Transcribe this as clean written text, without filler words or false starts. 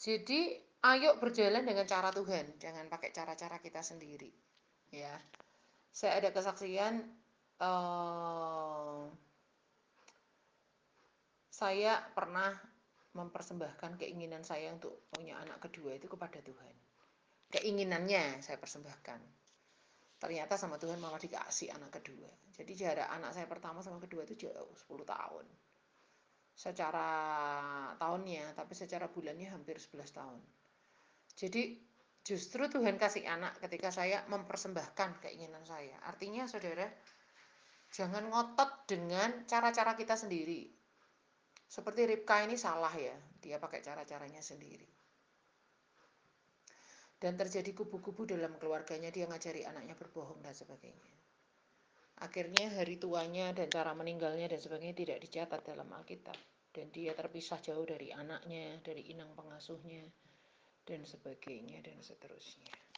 Jadi, ayo berjalan dengan cara Tuhan, jangan pakai cara-cara kita sendiri, ya. Saya ada kesaksian, saya pernah mempersembahkan keinginan saya untuk punya anak kedua itu kepada Tuhan. Keinginannya saya persembahkan. Ternyata sama Tuhan malah dikasih anak kedua. Jadi jarak anak saya pertama sama kedua itu jauh 10 tahun. Secara tahunnya, tapi secara bulannya hampir 11 tahun. Jadi justru Tuhan kasih anak ketika saya mempersembahkan keinginan saya. Artinya saudara, jangan ngotot dengan cara-cara kita sendiri. Seperti Ribka ini salah ya, dia pakai cara-caranya sendiri. Dan terjadi kubu-kubu dalam keluarganya, dia ngajari anaknya berbohong dan sebagainya. Akhirnya hari tuanya dan cara meninggalnya dan sebagainya tidak dicatat dalam Alkitab. Dan dia terpisah jauh dari anaknya, dari inang pengasuhnya, dan sebagainya, dan seterusnya.